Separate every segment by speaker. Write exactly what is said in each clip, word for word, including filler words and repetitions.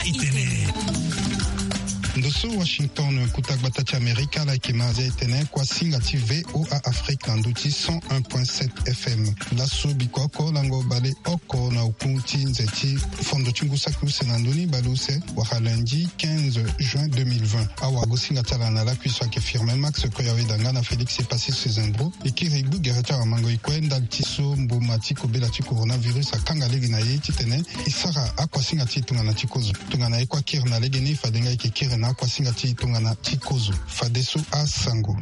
Speaker 1: itene.
Speaker 2: Ndoso Washington kutagbata cha Amerika la kimaze itene kwa singa ti V O A Afrique na nduti cent un point sept F M. Laso bikoko lango bale oko na ukunti nzeti fondo chungusa kuse na nduni baluse waka lundi quinze juin deux mille vingt. Awa gosinga tala na la kuiswa ke firme Max Koyawe danga na Félix Epassi Sezembro ikiribu gereta wa mango ikwenda tiso mbumati kobela ti coronavirus akanga legi na ye titene isara akwa singa ti tunga na tikozo. Tunga na ekwa kir na legeni fadenga ike kir na kwa singa ti tungana tikozo fadesu a sango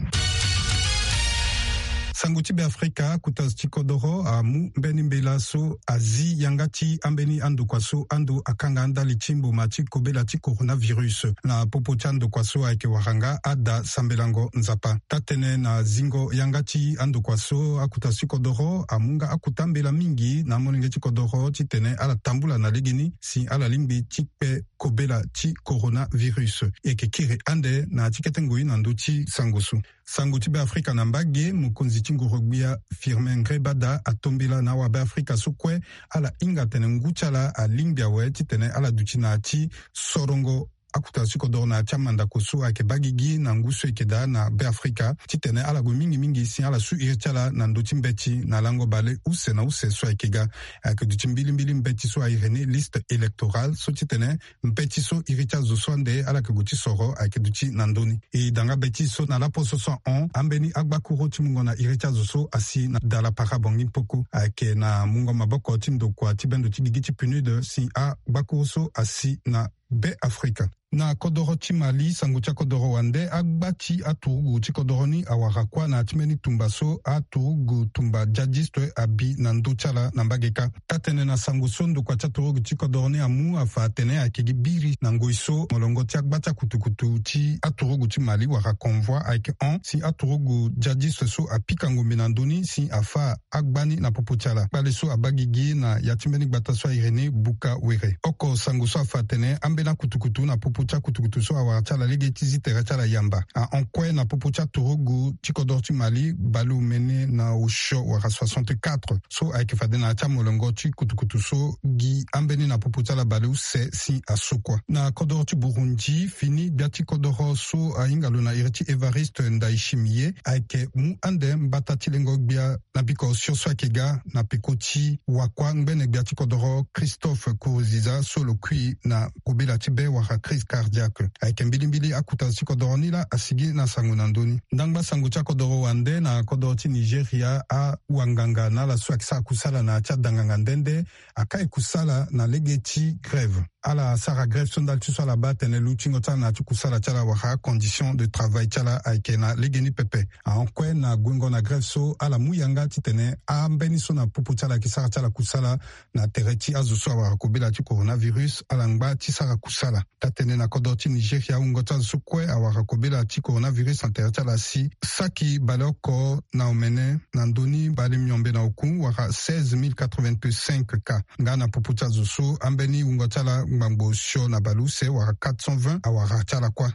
Speaker 2: sango tibe Afrika kutaz tikodoro a mu mbeni mbela so azi yangati ambeni ando kwaso ando akanga andali chimbo mati kobela ti coronavirus na popo chando kwaso aike waranga ada sambelango nzapa tatene na zingo yangati ando kwaso akutaz tikodoro amunga akutambela mingi na monenge tikodoro titene ala tambula na legini si ala limbi tikpe kobela ti coronavirus eke kire ande na tiketengoi na nduti sangosu sango tibe Afrika na mbage mukonzi ngurubia firme ngrebada atombela na wabe Afrika sukwe ala inga tene nguchala alimbia we titene ala duchina ati sorongo akuta sikodor na chamanda kosu ake bagigi na ngusu ekeda na be Afrika titene ala go mingi mingi si ala su irchala na ndoti mbeti na lango bale use na use so ekega ake duchi mbili mbili mbeti so airene liste électorale so titene mbeti so iricha zo sonde ala ke guti soro ake duchi na ndoni e danga beti so na la poso so on ambeni agbakuro timungo na iricha zo so asi na dala parabongi poko ake na mungo maboko timdo kwa tibendo tigigi punude si a bakuro so asi na be Afrika. Na kodoro ti Mali sango tia kodoro wande agbati aturugu ti kodoro ni awarakwa na atimeni tumbaso aturugu tumba jadistwe abi na ndochala na mbageka tatene na sango sondo kwa aturugu ti kodoro ni amu afa atene akegi biri na ngoiso molongo ti agbata kutukutu ti aturugu ti Mali wara convoi aike on si aturugu jadistwe so apika ngombe na ndoni si afa agbani na popo tiala bale so abagigi na yatimeni gbata so irene buka were oko sango so afa atene ambena kutukutu na popo cha kutukutu so awa chala lege tizi tere chala yamba a onkwe na popo cha Togo tikodor ti Mali balu mene na usho waka soixante-quatre so aike fade na cha molongo ti kutukutu so gi ambeni na popo chala balu se si asokwa na kodor ti Burundi fini bia ti kodoro so a ingalo na ireti Evariste Ndayishimiye aike mu ande mbata ti lengo bia na biko sio so akega na pikoti wakwa ngbene bia ti kodoro Christophe Kouziza so lo kui na kobela ti be waka crise cardiaque aike mbilimbili akuta si kodoro nila asigi na sango na ndoni ndangba sango tia kodoro wande na kodoro ti Nigeria a wanganga na la so akisa kusala na tia danganga ndende akai kusala na lege ti grève ala sara grève sondal tu so la batene lutingo ta na tu kusala chala waka condition de travail chala aike na lege ni pepe a onkwe na gwengo na grève so ala muyanga titene a mbeni so na pupu chala kisara chala kusala na tereti azo so waka kobela ti coronavirus ala ngba ti sara kusala tatene na kodoro ti Nigeria ungota sukwe awaka kobela ti coronavirus antereta la si saki baloko na omene na ndoni bale myombe na oku waka seize mille quatre-vingt-cinq cas nga na pupu tia zo so ambeni ungota la ngbango sio na balu se waka quatre cent vingt awaka tia la kwa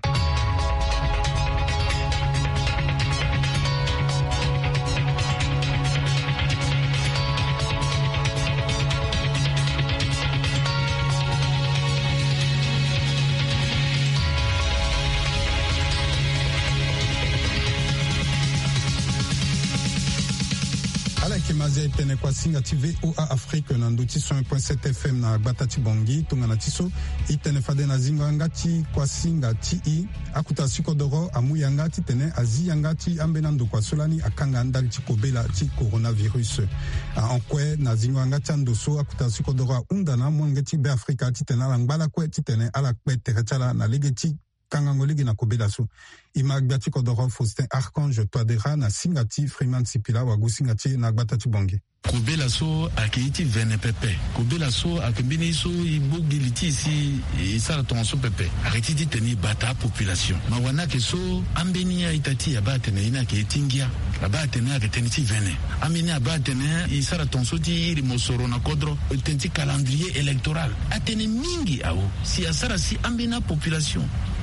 Speaker 2: kimaze itene kwa singa ti V O A Afrique na nduti cent un point sept F M na gbata ti bongi tunga na tiso itene fade na zinga ngati kwa singa ti i akuta sikodoro amu yanga ti tene azi yanga ti ambena ndo kwa solani akanga ndali ti kobela ti coronavirus a onkwe na zinga ngati andoso akuta sikodoro undana monge ti be Afrika ti tene ala ngbala kwe ti tene ala kwe tere chala na lege ti kangangoligi na kobela so imagbiati kodoro Faustin Archange Toadera na singati Freeman Sipila wagu singati na gbata bonge
Speaker 3: kobela so akeiti vene pepe kobela so akembini so ibogiliti si isala tonso pepe akiti teni bata population mawana ke so ambeni ya itati ya batene ina ke tingia la batene aketeni ti vene amini abatene isala tonso ti iri mosoro na kodro tenti calendrier électoral atene mingi awo si asara si ambena population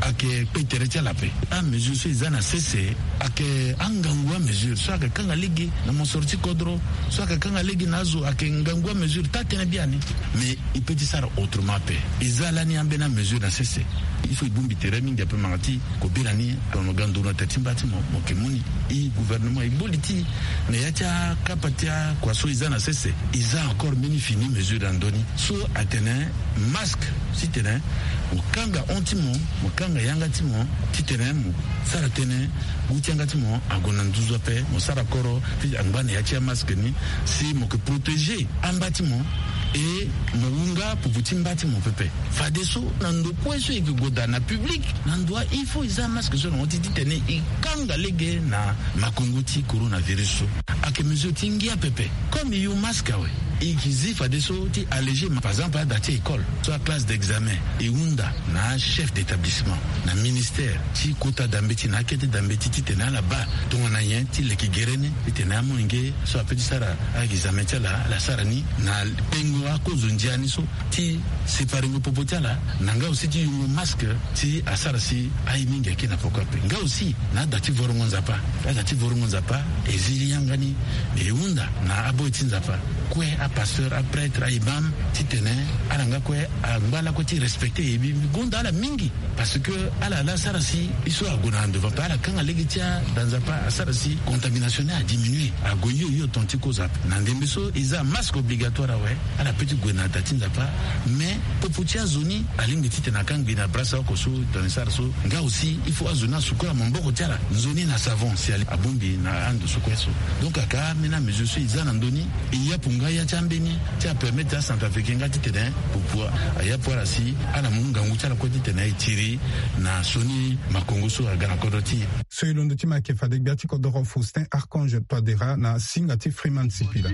Speaker 3: ake petere tia la pe a mesure so izana cesse ake angangwa mesure so ake kanga ligi na monsorti kodro so ake kanga ligi nazo ake ngangwa mesure tatena biani mais il peut dire ça autrement pe izala ni ambena mesure na cesse il faut ibumbi teremi ndia pe mangati ko birani kono gandura tatimbati mo mokemuni i gouvernement iboliti ne yacha kapatia kwa so izana cesse iza encore mini fini mesure andoni so atene masque si tene mukanga ontimo mukanga yanga timo titene mu sara tene gutianga timo agona nduzo pe mo sara koro fi angbane yacha masque ni si mo que protéger ambatimo et mounga pour vous mbati mon pépé fadeso nando kweso ikigoda na public nando il faut isa masque so on dit tene ikanga lege na makongoti coronavirus ake mesure tingia pépé comme you masque we ikizi fadeso ti alléger par exemple à date école soit classe d'examen et unda na chef d'établissement na ministère ti kota dambeti na kete dambeti ti tena la ba to na yen ti le kigerene tena monge so apeti sara a examen la la sarani na pengo a cause ndiani so ti séparer mo popotala nanga aussi ti un masque ti asara si ai mingi kina pokope nga aussi na dati vorongo nzapa na dati vorongo nzapa ezili yangani e unda na abo tinzapa kwe a pasteur a prêtre a imam ti tene alanga kwe a ngala ko ti respecter e gonda la mingi parce que ala la sara si iso agona devant pas la kanga legitia dans zapa asara si contamination a diminué a goyo yo tonti koza na ndembeso iza masque obligatoire ouais ala petit gona tatinza pa mais poputia zoni alingi tite na kangi na brasa ko so tonisar so nga aussi il faut azona sukola momboko tiala zoni na savon si ali abumbi na ando sukweso donc aka mena mesure so iza na ndoni il y a punga ya chambeni tia permettre à Centrafricain nga tite den pour pouvoir aya pour asi ala munga ngutala ko tite na itiri na soni makongo so agana kodoti
Speaker 2: so ilondo tima ke fadek biati ko doro Faustin Archange Toadera na singati Freeman Sipila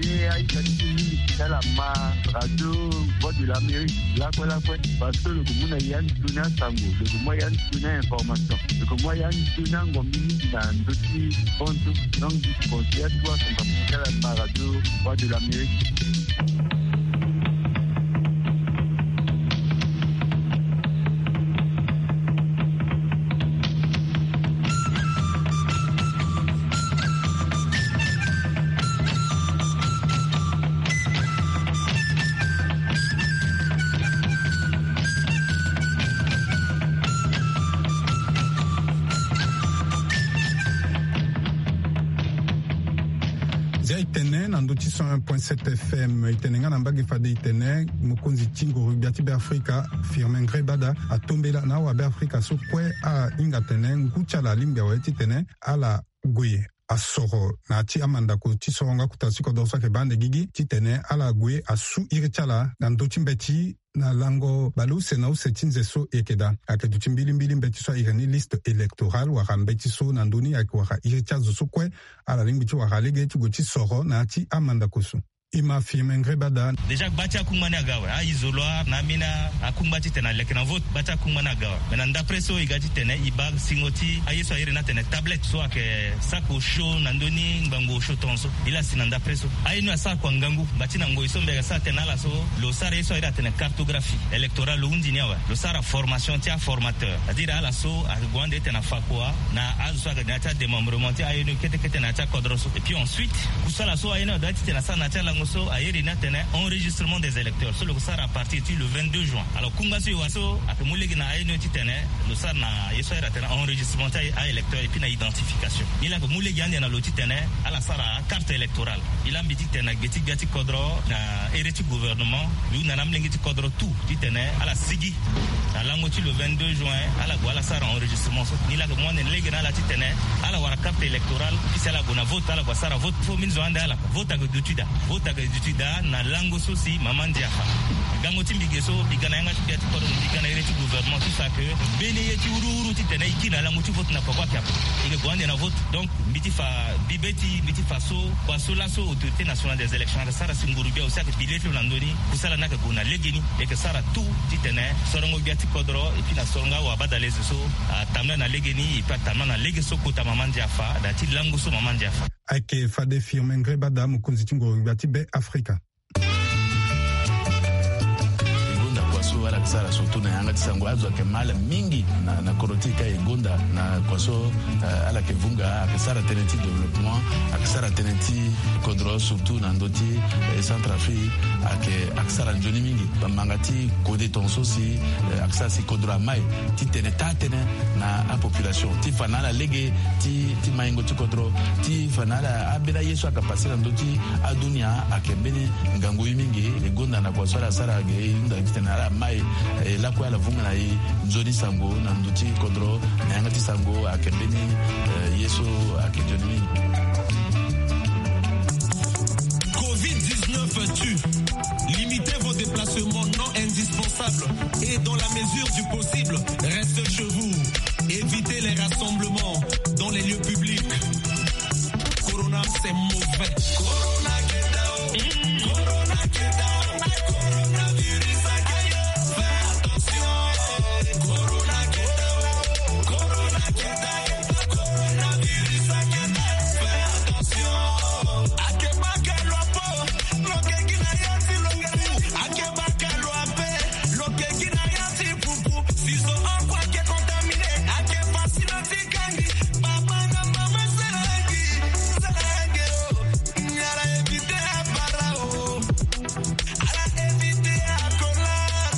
Speaker 1: ma radio voix de l'Amérique là quoi là quoi parce que le commun Yann Tuna Sango le commun Yann Tuna information le commun Yann Tuna ngomini na ndoti ponto donc du conseil toi son pas la radio voix de l'Amérique.
Speaker 2: Itene na ndoti cent un point sept F M itene nga na mbagi fade itene mukonzi tingo rubiati be Afrika Firmin Grebada atombela na wa be Afrika so kwe a ingatene nguchala limbia wa itene ala gwe asoro na ti amanda ko ti soronga kutasiko dosa ke bande gigi titene ala gwe asu irichala na ndoti mbeti na lango balu sena usetinze so ekeda akeduti mbili mbili mbeti so ireni liste électorale wa mbeti so na ndoni akwa irichazo so kwe ala limbiti wa halege ti goti soro na ti amanda kosu ima Firmin Grebada
Speaker 4: déjà bacha kungmana gawa a izoloa na mina akumbati tena lek na vote bacha kungmana gawa mena d'après so igati tena iba singoti ayeso ayere na tena tablette so ke sako show na ndoni ngango show tonso ila sina d'après so ayino sa kwa ngangu batina ngo isombe ga sa tena la so lo sara yeso ayere tena cartographie électorale undi niwa lo sara formation tia formateur adira ala so agwande tena fakwa na azo ga data démembrement ayino kete kete na ta kodroso et puis ensuite kusala so ayino dati tena sa na tia so ayeri na tena enregistrement des électeurs so le sara à partir du vingt-deux juin alors kungaso waso akumulegi na ayino titene le sara na yeso era tena enregistrement à électeurs et puis na identification ila ko mulegi ande na lo titene ala sara carte électorale ila mbiti tena geti gati kodro na ereti gouvernement yu na namlengi ti kodro tout titene ala sigi na langoti le vingt-deux juin ala go ala sara enregistrement so ila ko mone legi na la titene ala wara carte électorale puis ala go na vote ala go sara vote fo minzo ande ala vote go dutuda vote ga na lango sosi mamandi afa gango timbige so bigana yanga tiati ko bigana ereti gouvernement tout ça que bene yeti ururu titene ikina lango ti vote na kwa kwa ige gwande na vote donc miti fa bibeti miti fa so kwa so la so autorité nationale des élections sara singurubia aussi que bilete landoni kusala naka gona legeni et que sara tout titene sorongo biati kodro et puis na soronga wa badalez so tamna na legeni et puis tamna na lege so kota mamandi afa dati lango so mamandi afa
Speaker 2: ake fade Firmin Grebada mukonzi tingo biati be Afrika
Speaker 3: so ala sala surtout na yanga tisango azo ke mala mingi na na korotika e gonda na kwaso ala ke vunga akisara tenenti développement akisara tenenti kodro surtout na ndoti Centrafrique ake akisara njoni mingi mangati kode tonso si akisara si kodro mai ti tene tatene na a population ti fanala lege ti ti maingo ti kodro ti fanala abela yesu akapasira ndoti adunia akembeni ngango mingi e gonda na kwaso ala sara ge nda tena mai la kwa la vunga na i njoni sango na ndoti kodro na yanga ti sango akembeni yesu akejoni mingi.
Speaker 5: covid dix-neuf tue. Limitez vos déplacements non indispensables et dans la mesure du possible, restez chez vous. Évitez les rassemblements dans les lieux publics. Corona, c'est mauvais. Corona, get down. Corona, get down. Coronavirus, fais attention. Corona, get down. Corona, get down. Coronavirus, fais attention. Akeba kelo apo, loke kina yati longeru. Akeba kelo ape, loke kina yati pupu. Siso akwa ke contaminé, akeba sinati kangi. Papa na mama serangi, serangi o. Nyara evite abara o, ala evite akola.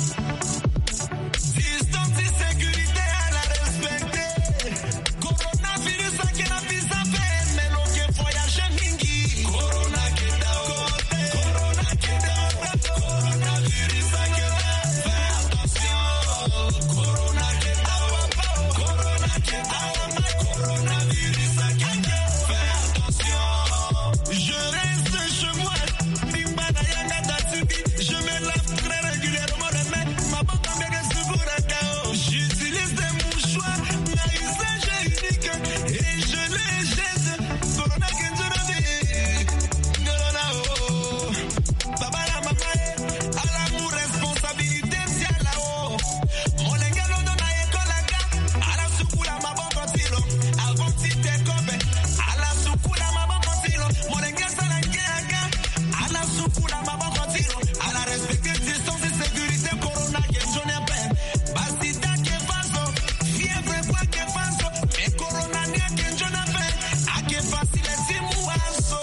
Speaker 5: Distance et sécurité à la respecter. Coronavirus akena visa pe, mais loke voyage mingi. Corona get down, Corona get down, coronavirus akena, fais attention. Corona get down, Corona get down, coronavirus akena, fais attention. Je reste chez moi, bimba na yanga datubi. Je me lave très régulièrement les mains, ma banque en bégué sous. J'utilise des mouchoirs, na usage unique, et je les jette. Corona get down, Corona oh. Baba la mama à l'amour responsabilité tia là-haut. Mon lengelo dona ekolaka, à la soukula ma bon kotilo. Avant ti te kobe, à la soukula ma bon kotilo. Mon lengelo salangeaka, à la soukula ma bon kotilo. À la respecter distance et sécurité, corona get jaune à peine. Basita que faso, fièvre quoi que faso. Mais corona nia que jaune à peine. A que facile si mouasso.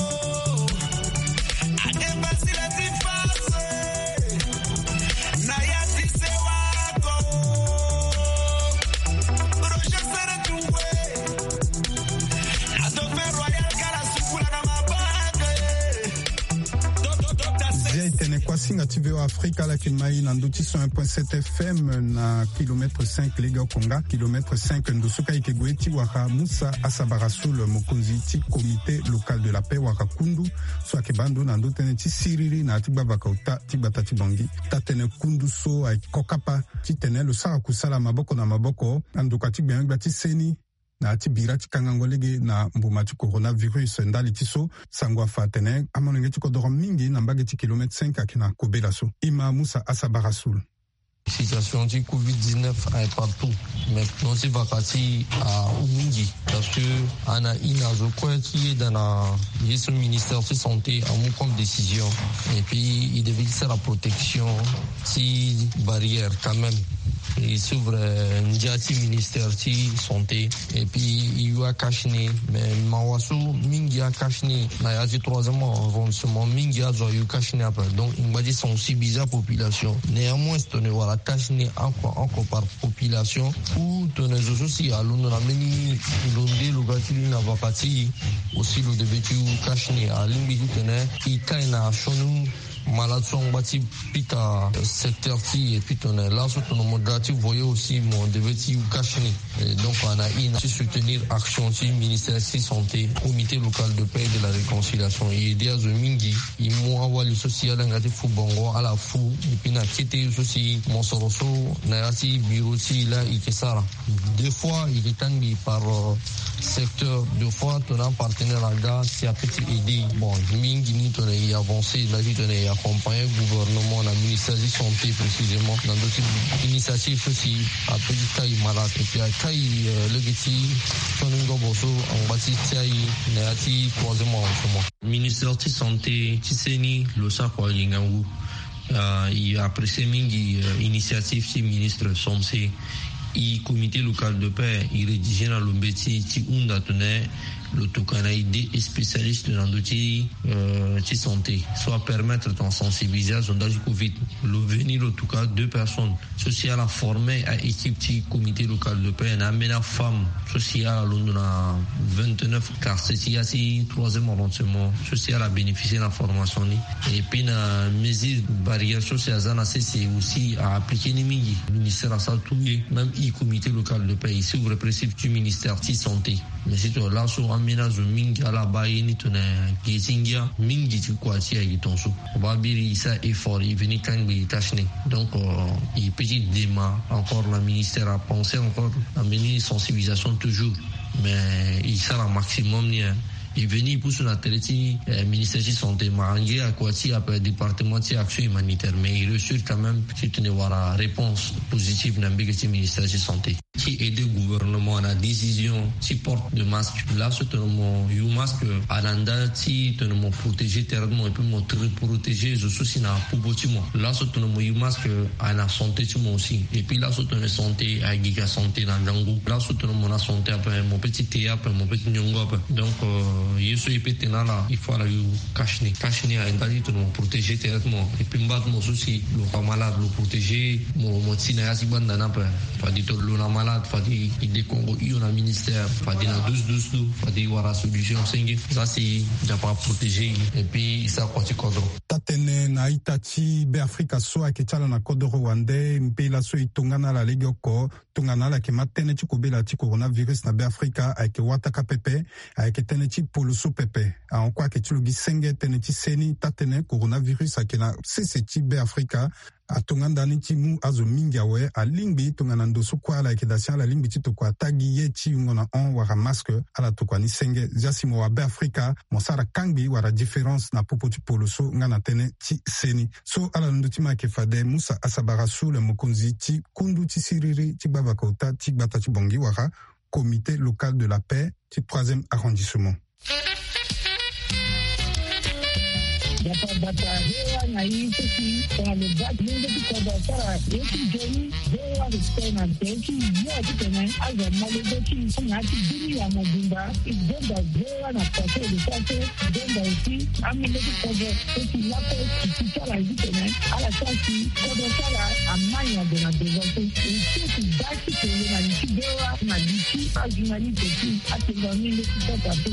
Speaker 5: A que facile si faso. Nayati se wako. Roger sere tuwe. Na dofe royal kala sukula na mabage. Do do do da se.
Speaker 2: Zia itene kwa singa tive wa Afrika la kimai na nduti cent un point sept F M na kilomètre cinq lega konga kilomètre cinq ndusuka ikegweti waka Musa Asabarasul mokonzi ti comité local de la paix waka kundu so akebando na ndutene ti siriri na ti babaka uta ti batati bangi tatene kundu so ay kokapa ti tene lo sara kusala maboko na maboko anduka ti gbe ti seni na ti bira ti kangangolege na mbuma ti coronavirus ndali ti so sangwa fa tene amonenge ti kodoro mingi na mbage ti kilomètre cinq akina kobela so ima Musa Asabarasul.
Speaker 6: Situation du covid dix-neuf est partout. Maintenant, c'est vacati à Umingi. Parce que, on a une azokwe qui est dans le ministère de santé à mon comme décision. Et puis, il devait faire la protection, si barrière quand même. Il s'ouvre un ministère de santé. Et puis, il y a Kachni. Mais, Mawasu, Mingi a Kachni. Il y a troisième avancement. Mingi a Kachni après. Donc, il m'a dit, c'est aussi bizarre population. Néanmoins, c'est une voilà. Kachni encore encore par population ou tenez aussi à l'on a meni l'ondé le gâteau na vakati aussi le devetu Kachni à l'imbi tenez il kaina chonu malade son bâti pita secteur qui et puis tenez là sur ton modati voyez aussi mon devetu Kachni donc on a une soutenir action du ministère de santé comité local de paix et de la réconciliation et des azomingi il moi wali social ngati fu bongo à la fou et puis na kité aussi mon soroso na yati bureau si là ikesara deux fois il est tangi par euh, secteur deux fois ton partenaire à gars c'est à petit aider bon mingi ni ton y avancé la vie ton y accompagner gouvernement la ministère de santé précisément dans d'autres initiatives aussi à petit taille malade et puis à taille le geti ton ngo boso en bâti taille na yati troisième en ce moment ministère de santé tiseni lo sa kwa yingangu uh, i apprécié mingi uh, initiative ci ministre somse i comité local de paix i rédigé na lombeti ci unda tune le tukana idée spécialiste dans l'outil euh, de santé, soit permettre de sensibiliser à sondage Covid. Le venir en tout cas deux personnes sociales formées à équipe du comité local de paix, na mena femme sociale à Londres vingt-neuf quartiers, ici troisième arrondissement social a bénéficié de la formation et puis na mesure barrière sociale à c'est aussi à appliquer les migi. Le ministère a saltué même i comité local de paix ici au répressif du ministère de santé. Mais c'est là sur aménage mingi à la baie ni tone kisingia mingi tu quoi si ay tonso ba biri ça effort il venu quand il tâche donc il petit déma encore le ministère a pensé encore à mener sensibilisation toujours mais il sera maximum ni il venu pour sur la télé le ministère de santé marangé à quoi si après département de action humanitaire mais il reçut quand même si tu ne vois la réponse positive dans le ministère de santé qui aide le gouvernement à la décision si porte de masque là c'est un you masque à l'anda si tu ne protéger terrement et puis montrer protéger je suis na pour botimo là c'est un you masque à la santé tu aussi et puis là c'est une santé à giga santé dans jango là c'est un santé après mon petit théa après mon petit nyongo donc yeso ipete nala il faut la you cacher cacher à indali tu nous protéger terrement et puis mbat mo souci le malade le protéger mo mo tina asi banda na pa pas dit le malade fadi idée Congo il y a un ministère fadi na douze douze douze fadi wara solution cinq ça c'est déjà pas protéger et puis ça continue kodo
Speaker 2: tatene na itati be Afrika so akechala na kodo Rwanda mpela so itungana la legoko tungana la ke matene chikobela ti coronavirus na be Afrika ake wataka pepe ake tene ti poluso pepe en quoi que tu le gisenge tene ti seni tatene coronavirus ake na sese ti be Afrika atonganda ni timu azo mingawe a lingbi tongana ndoso kwa la ekedation la lingbi ti to kwa tagi ye ti ngona on wara masque ala to kwa ni senge jasimo wa be Afrika mosara kangbi wara différence na popo ti poloso ngana tene ti seni so ala ndo ti ma ke fade Musa Asabara su le mokonzi ti kundu ti siriri ti gbava kota ti gbata ti bongi wara comité local de la paix ti troisième arrondissement.
Speaker 7: Data data hewa na hii sisi kwa lebati nende kikoda sara yeki joni hewa ristena teki yote tena aza malebeti kuna hati dini ya mabunda igenda hewa na pase lisase igenda usi amile kikoda teki lape kikichala hizi tena ala kasi koda sara amanya dena devote usi daki kwenye na niki hewa na niki ajunali teki ati ngamile kikoda teki.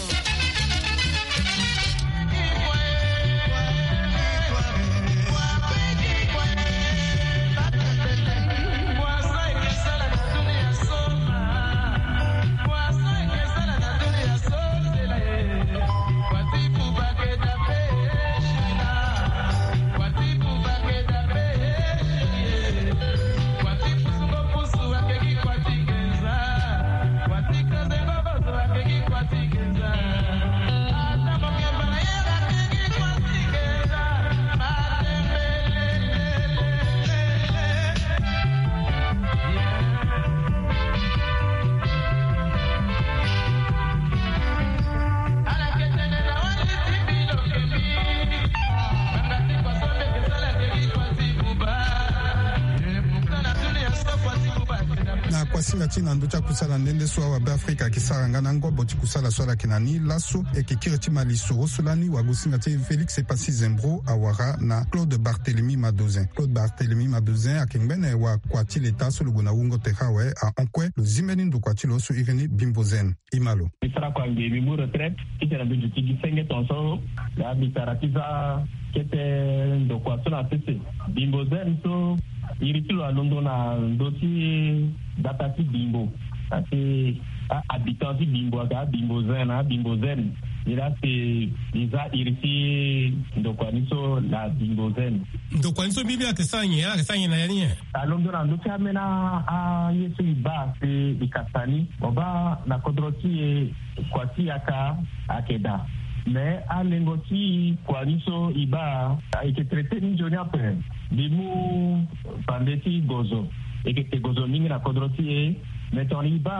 Speaker 2: Kwasinga tina nducha kusala ndende swa wa be Afrika kisara ngana ngobo ti kusala swala kinani laso ekekiri ti malisoro solani wagusinga ti Félix Epasi Zembro awara na Claude Barthélemy Madozin. Claude Barthélemy Madozin akengbene wa kwati leta so lugona wungo tehawe a onkwe lo zimeni ndo kwati lo so Irene Bimbozen imalo.
Speaker 8: Isara kwa ngebi mu retraite kitera ndu ti senge tonso la bitaratiza kete ndo kwa so na tese Bimbozen so iritilo alondo na ndoti datati bimbo ati habitanti bimbo aga bimbo zena bimbo zen ila se iza iriti ndokwaniso la bimbo zen
Speaker 9: ndokwaniso bibi akesanye akesanye na yani
Speaker 8: alondo na ndoti amena a yesu iba se ikasani oba na kodroti kwati aka akeda mais à l'engoti kwaniso iba a été traité ni joni après bimu pandeti gozo et que gozo mingi na kodroti mais ton iba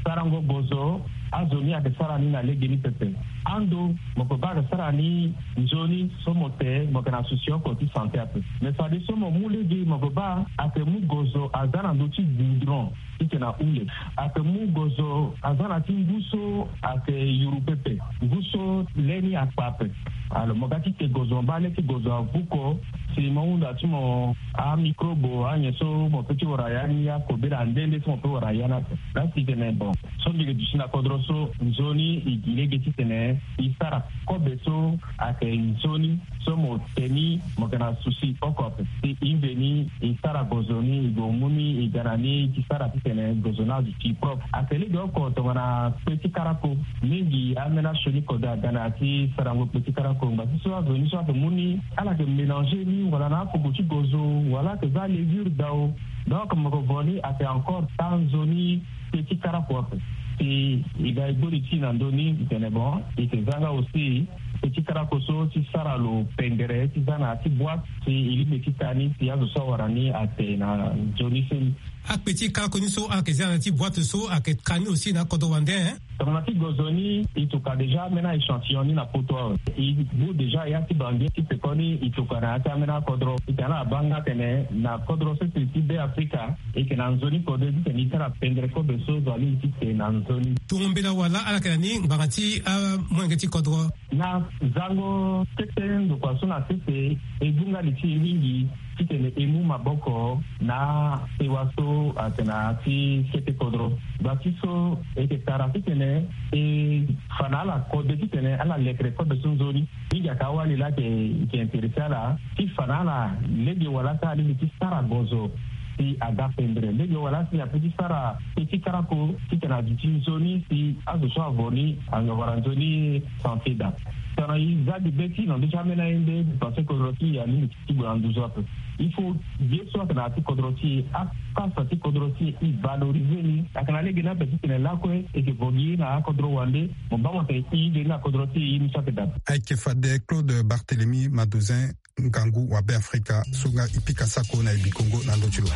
Speaker 8: sarango bozo azoni ake sarani na legeni pepe ando moko ba sarani nzoni somote moko na susio koti santé ape mais ça dit somo mulegi moko ba ake mu gozo azana ndoti dindron ite na ule ake mu gozo azana tinguso ake yurupepe nguso leni akpape alors mogati te gozo mbale te gozo avuko si maunda tumo a microbo a nyeso mo peti orayani ya kobera ndende tumo pe orayana la si tene bon so dige dishina kodroso nzoni igilege ti tene isara kobeso ake nzoni so mo teni mo kana susi okope ti inveni isara gozoni igomuni igarani isara ti tene gozona du ti prop ateli do ko to wana peti karako mingi amena shoni koda dana ti sarango peti karako ngasi so azoni so muni ala ke mélanger ni voilà na ko buti gozo voilà que za levure dao donc mo voni ate encore tanzoni petit caracol et il a évolué dans doni c'est bon et que zanga aussi petit caracoso si saralo pengere si zana ti boîte si il me kitani si azo so warani ate na joni sen
Speaker 9: a petit caraconi so a que zana ti boîte so a que kani aussi na kodo wande hein
Speaker 8: tomati gozoni ituka déjà mena échantillon na poto il bu déjà ya ti bangi ti pekoni ituka na ta mena kodro itana banga tene na kodro se ti be Afrika e ke na nzoni kodo ti ni tara pengere ko beso zali ti na nzoni
Speaker 9: tumbela wala ala kani ngati a mwengeti kodro
Speaker 8: na zango tetendo kwa suna tete edunga liti mingi titene emu maboko na ewaso atena ti sete kodro batiso ete tara titene e fanala kode titene ala lekre kode sunzoni mingi kawali la ke ke interesala ti fanala legi wala ta ali ti sara gozo si aga pendre legi wala si apeti sara petit karako titena di zoni si azo so avoni anga waranzoni santida sana izadi beti non déjà mena inde parce que roti ya ni ti branduzo ape il faut bien soit na ti kodroti a kasa ti kodroti i valoriser ni akana legi na petit ne la ko e ke vogi na kodro wande mo ba mo te i de na kodroti i ni chate da
Speaker 2: Aike Fade Claude Barthélemy Madozin Ngangu wa Be Africa sunga ipika sako na ibikongo na ndochilo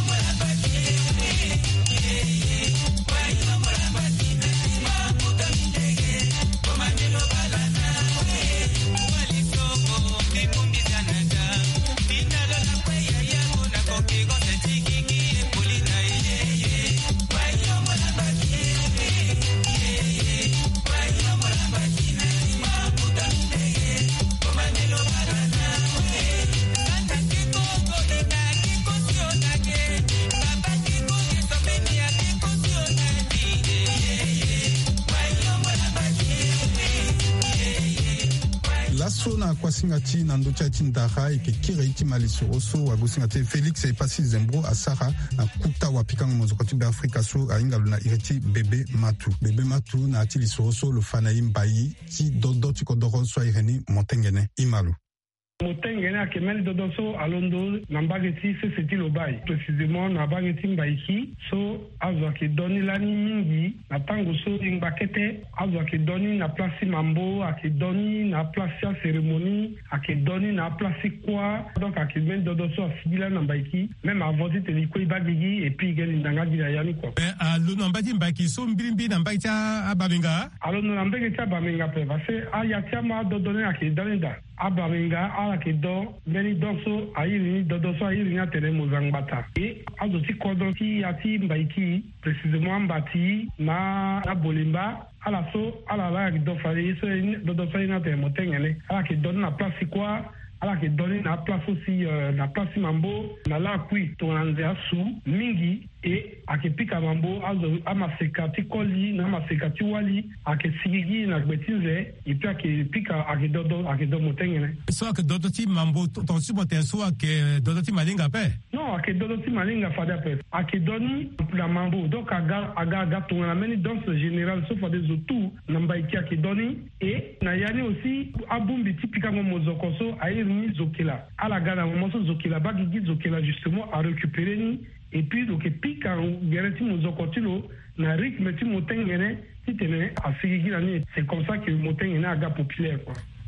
Speaker 2: Sona kwasingati na ndocha tindaha ike kire iti maliso oso wagusingati Felix e pasi zembro asara na kuta wapikanga mozokoti be Afrika so aingalu na ireti bebe matu bebe matu na ati liso oso lo fana imbayi ti dodo ti kodoro so ireni montengene imalu
Speaker 10: Motengene a kemel dodoso alondo na mbageti se seti lobai précisément na mbageti mbaiki so azwa ke doni lani mingi na tango so mbakete azwa ke doni na place mambo a ke doni na place cérémonie a ke doni na place quoi donc a kemel dodoso asibila na mbaiki même avant de te likoi bagigi et puis geli ndanga dira yani quoi
Speaker 9: eh alo na mbageti mbaiki so mbirimbi na mbageti ababenga
Speaker 10: alo na mbageti ababenga pe parce que ayatia ma dodone a ke doni da abamenga ala ke do meni doso ayiri dodoso ayiri na tele mozangbata et azoti kodo ki ati mbaiki précisément mbati na na bolimba ala so ala la do fari so dodoso na tele motengene ala ke do na place quoi ala ke do na place aussi na place mambo na la kui to anze asu mingi et akipika mambo azo amasekati koli na amasekati wali akesigigi na betinze et puis akipika akedodo akedo motengene
Speaker 9: so akedodo ti mambo to sibote so akedodo ti malinga pe
Speaker 10: non akedodo ti malinga fada pe akedoni na mambo donc aga aga aga to na meni danse générale so fada zotu na mbaiki akedoni et na yani aussi abumbi tipika ngo mozoko so ayirni zokela ala gana mo so zokela bagigi zokela justement à récupérer ni et puis donc pika garanti mozokotilo na rythme ti motengene titene asigigi ni c'est comme ça que motengene aga populaire quoi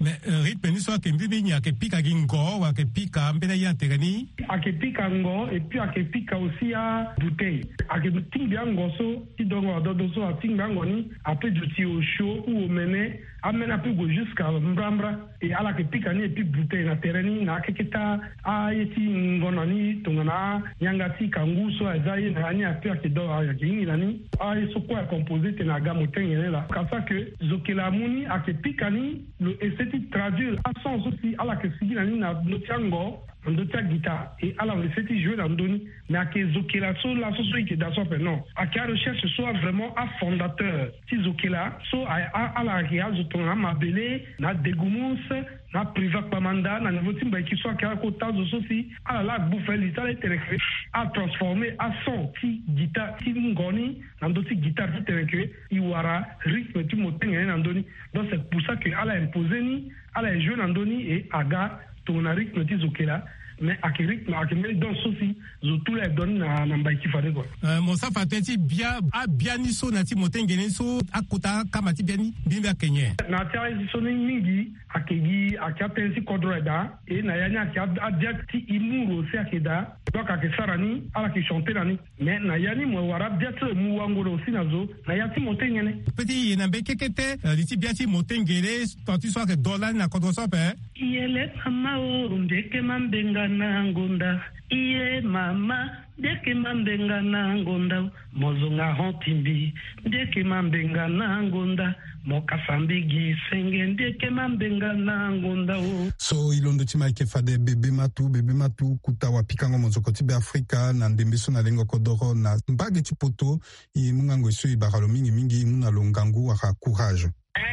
Speaker 9: mais rythme ni soit que mbibi ni akepika gingo wa akepika mbele ya tereni
Speaker 10: akepika ngo et puis akepika aussi à bouteille aketinga ngo so ti dongo dodo so atinga ngo ni après du ti au chaud ou au mené amena pe go jusqu'à Mbrambra et ala kepika ni et puis bouteille na tereni na keketa a yeti ngona ni tongana nyangati kanguso azaye na ani ape akedo a yini nani a yeso kwa composé na gamme tengene là comme ça que zokela muni akepika ni le esthétique traduire à sens aussi ala ke sigi nani na notiango ndotia guitare et ala le seti jouer dans doni na ke zokela so la so so ike da so pe non a ke recherche soit vraiment à fondateur si zokela so a ala ria zotonga mabele na degumus na privat pamanda na niveau timba qui soit ka ko tazo so si ala la bouffer l'itali était à transformer à son ti guitare ti ngoni na ndoti guitare ti terekwe iwara rythme ti motenge na ndoni donc c'est pour ça que ala imposé ni ala jouer na ndoni et aga ton rythme ti zokela mais à quel rythme à quel dans souci zo tous les donne na na mbaiki fare quoi
Speaker 9: euh mon ça fatati bien a bien ni so na ti motengene so akota kama ti biani bimba kenye
Speaker 10: na tia so ni mingi akegi akatensi kodreda et na yanya ki adiati imuro se akeda donc akesarani ala ki chanter nani mais na yani mo wara biatu mu wangoro aussi nazo na yati motengene
Speaker 9: petit na bekekete liti biati motengere tanti so que dollar na kodo so pe
Speaker 7: yele mama o ndeke mambenga na ngonda iye mama ndeke mambenga na ngonda mozonga hontimbi ndeke mambenga na ngonda mokasambigi senge ndeke mambenga na ngonda o
Speaker 2: so ilondo tima ke fade bebe matu bebe matu kuta wapikango mozokoti be Afrika na ndembeso na lengo kodoro na mbage chipoto i mungango iso ibakalo mingi mingi muna longangu wa courage.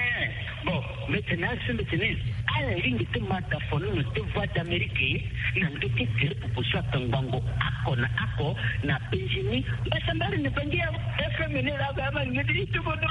Speaker 11: Bon, maintenant, c'est maintenant, à la ligne de mataphone, de voix d'Amérique, n'a de titre pour soit un bango, ako na ako, na penjini, mais ça m'a ne pas dire, efféminé la gamme, ne dit tout bon.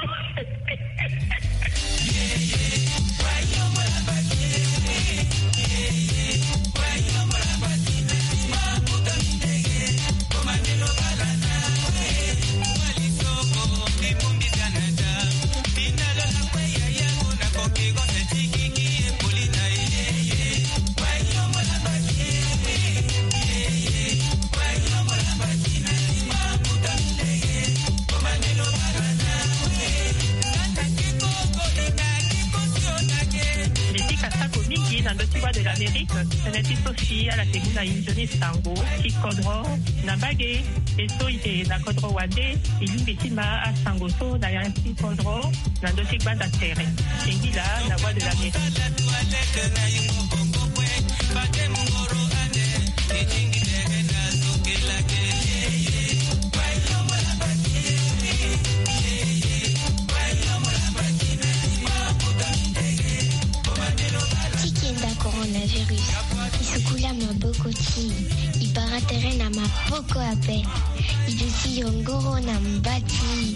Speaker 12: De l'Amérique, c'est aussi à la segunda injoni sango, qui kodro, na bagé, et so ite na kodro wade, et l'imbetima à sango so, na yanti kodro, na dotik banda terre. Sengila, la voix de l'Amérique.
Speaker 13: Coronavirus, isukula mabokoti, ibaratere na mapoko ape, idusi yongoro na mbati.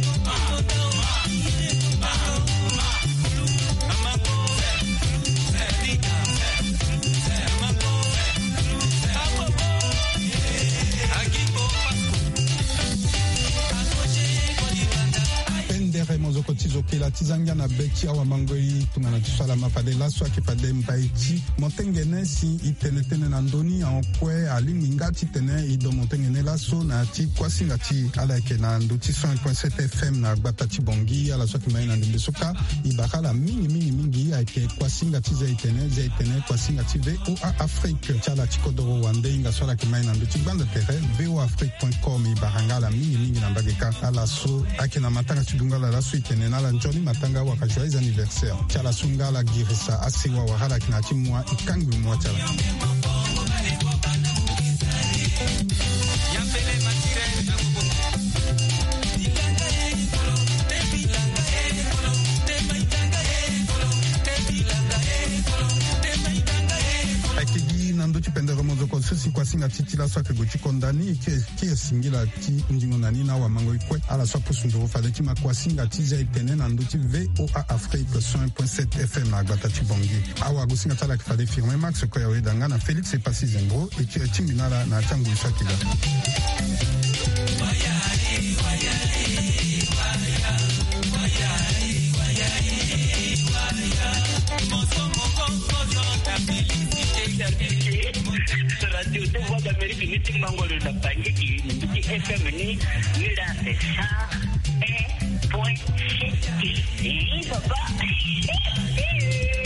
Speaker 2: Zokela tizanga na beki awa mangoi tungana tisala mafade la swa ki fade mbaichi montengene si itenetene na ndoni en kwe alingi ngati tene ido montengene la so na ti kwasi ngati ala ke na ndoti cent un point sept F M na gbata ti bongi ala swa ki mai na ndembe soka ibakala mingi mingi mingi ake kwasi ngati za itene za itene kwasi ngati V O A Afrique chala chikodoro wande inga swala ki mai na ndoti gbanda tere V O A Afrique point com ibahangala mingi mingi na mbageka ala so ake na matanga chidungala la so itene na la njoni matanga waka joyeux anniversaire chala sunga la girisa asiwa wahala kinati mwa ikangu mwa chala sisi kwa singa titi la swake gochi kondani ke ke singila ti ndingo nani na wa mango ikwe ala swa pusundo fa de ti makwa singa ti za itene na nduti V O A Afrique cent un point sept F M na gbata ti bongi awa go singa tala fa de firme Max ko ya wedanga na Felix e pasi zengro e ti ti minala na tangu shakila
Speaker 5: Somos
Speaker 11: timbango le bangi ki ndi F M ni ni la ça et point c'est papa